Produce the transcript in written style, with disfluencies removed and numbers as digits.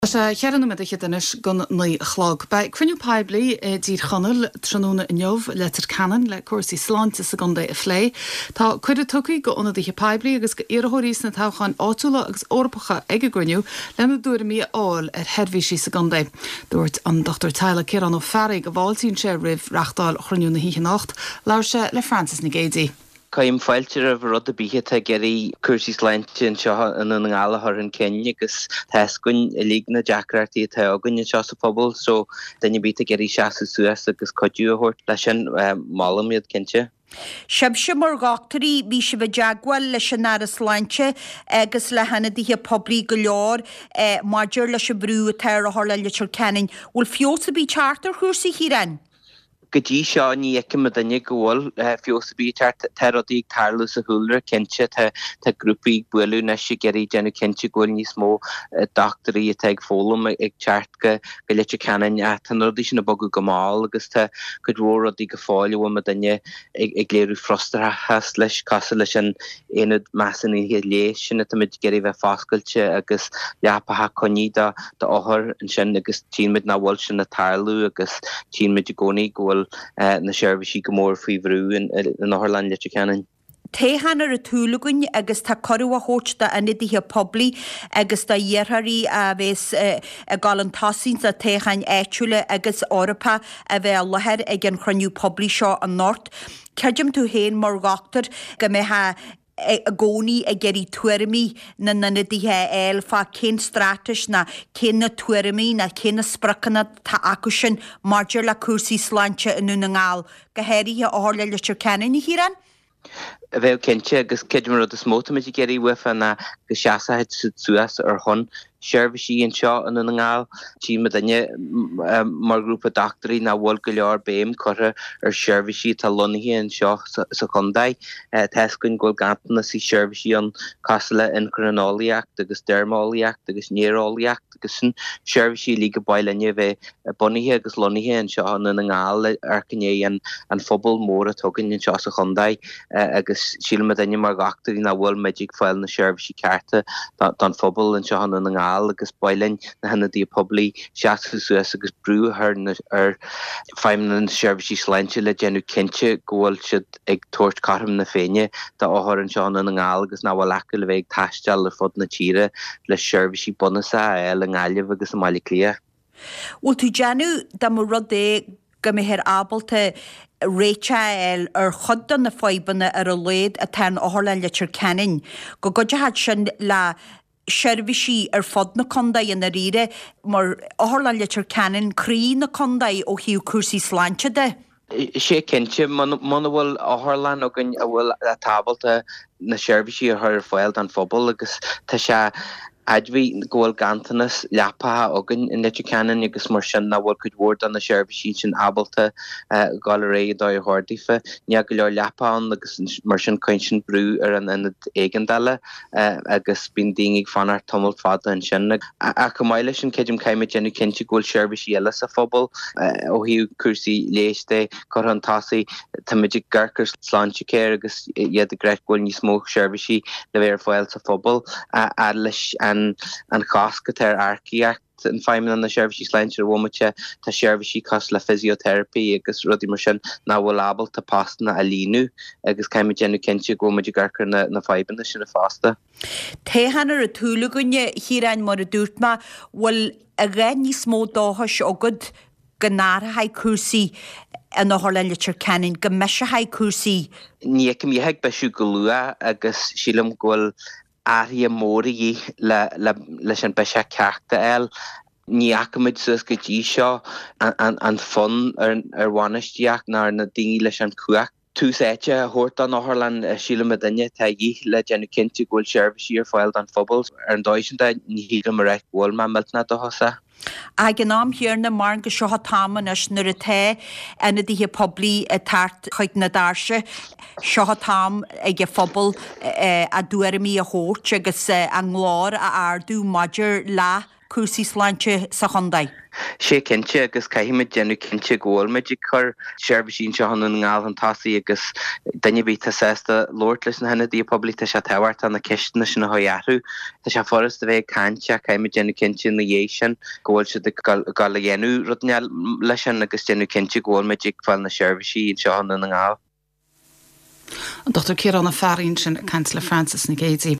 Chearan me cheannis gun ní chlog. Bei cruniú peblií dír chanal tróna inmh letar canan le cuasí sláinte sa gunda a phlé. Tá chuide tucaí go ona dtí peblií agus go iarthirís na táchain áúla agus orpacha ag gruniú lena dúir mí áil herbhísí sa gunda. Dúirt an Dr. Tyler Kieran ó Ferry go bháiltín sé rih reachtáil chruniú na híche nacht, leir se le Francis na Gédí. Caim fáilte a bhrod a bíhe a geirí cuasí sláinte an seo in an gáalachar an Kenya agus theascain i lí na deacrartaí atá agan an seo sa pobl, so daine bí a geirí seaasa suas agus codú a thuirt leis an málamíad cinnte. Sib se mar gachtarí bí se bh deagháil leis an aras sláinte agus le hena dtí poblí go leor maidir leis se brú a teir a hála leis cenin. Bhfuil fios a bí chartar chusaí híran? Gotí seo ní eicem a daine ggóil fios a bí terodí Carlos a húlra cinse tá grúpaí builú na sé geirí déanú cinse ggóil níos mó doctorí a teag fólam ag teart go leite canan a tan rodí sin na bogu gomáil agus tá go drórodí go fáil a daine ag léirú frostrathe leis casa leis an éad meassan í léis sin a mid geirí bheith fáscailte agus leapatha coní de áthir an sin agus tímid na bhil sin na tarlú agus tímid i gcónaí ggóil na seirbhísí go mór faoi bhrú in Áthirleán leite ceann. Téhannar a túlagunn agus tá choú a hósta a nidíthe poblí agus tá dhéarthaí a bhés a gálan tasín a téchain éitiúla agus orpa a bheith lethir ag an chroniú poblí seo an Nort. Ceirdim tú héin mar gachtar go méthe a gcónaí a geirí tuairimí na dtíthe éilfa cén stratais na cén na tuairimí na cén na sprachanna tá acu sin maidir le cuasaí sláinte inú na ngáil go héirithe áthirla leis ceann í híran? A bheith cinnte agus ceidir rud a smóta meid geirí ufa na go seasaid suas ar chun seirbhísí an seo in na ngáil tí me daine mar grúpa doctorí na bhil go leor béim chutha ar seirbhísí tá lonnaí an seo sa chundaid teascain ghfuil gantainna sí seirbhísí an casala endocrinálaíocht agus dermálaíocht agus nérálaíocht agus sin seirbhísí lí go bailíne bheith bunaithe agus lonnaithe an seo in na ngáil ar cinné an phobal mór a tugann an seo sa chundaid agus síle me daine mar gachtarí na bhfuil meidig fáil na seirbhísí carta don phobal an seo in na ngáil agus bailin na hena dí poblí seaasa suas agus brú ar feimna an seirbhísí sláinte le déanú cinse ggóil siad ag tuairt carm na féine de áthir an seo na ngáil agus ná bhfuil acu le bheith taisteal le fud na tíre le seirbhísí bunasa le ngáileh agus mála clia. Bhfuil tú deanú dá mar rud é go mé hir ábalta réiteil ar chudan na fáibanna ar a léad a ten áthirleán leis ceann go goidead sin le seirbhísí ar fod na condaid in na riire mar áthirleán leis ceann crí na condaid ó hiú cuasaí sláinte de. sé cinnte man bhfuil áthirleán agan a bhfuil a tábalta na seirbhísí ar fáil an phobal agus tá se adhí ggóil gantanas leapatha agan in leite ceann agus mar sin na bhfuil chud mhór an na seirbhísí sin ábalta gáil ré dá thordaífa ní go leor leapán agus mar sin coin sin brú ar an inad éigeandála agus bíon daoine ag fanar tomult fada an sin a go maiile sin ceidim caiime déanú cinnte ggóil seirbhísí eile sa phobal ó hiú cuasaí léiste chu an tasaí tá muidir garchar sláinte céir agus iad a greic ghfuil níos mó seirbhísí le bhéir fáil sa phobal a leis an chascat ar arciacht an feimime an na seirbhísí sláinte ar bhfumaite tá seirbhísí cos le physiotherapy agus rudí mar sin ná bhfuil ábalta pástanna a línu agus caiime déanú cinnte go muidir garchar na faibanna sin na fásta. Téhannar a túlagunne hírain mar a dúirtma bhfuil a ré níos mó dáthas agad go nátha cuasaí an áthirleán leis ceann go meise cuasaí. Ní eicem dhéag beisiú go luath agus sílam ghfuil áthí mórí leis an beise ceachta eil ní acaid suas go dtí seo an fun ar bhainisteach ná na daoine leis an cuaach. Túsáite a thuirt an áthirleán síle me daine tá dhí le déanú cinnte ghfuil seirbhísí ar fáil an phobal ar an dóisianta ní hiad mar réit ghfuil me miltna do thosa. A gan nám hiarna mar go seo táman as nuair a té ina dtí poblí a tart chuid na dáirse seo tám ag phobal a dúirimí a thuirt agus an ngláir a ardú maidir le cuasaí sláinte sa chundaid. sé cinse agus caiimiid genú cinse ggóilmeidir chur seirbhísín se hanna ngáil an tasaí agus danne bí sésta Lordlis na hena dí poblita se tehart an na ceistena sin na hoiarú Tá se forras a bheith caiinte caiimiid genú cinse na dhé sin ggóil se gal dhéanú rudneal leis an agus genú cinse ggóilmeidir fáil na seirbhísí se hanna na ngáil. Dr. Ciarán Farín sin Councillor Francis na Géadí.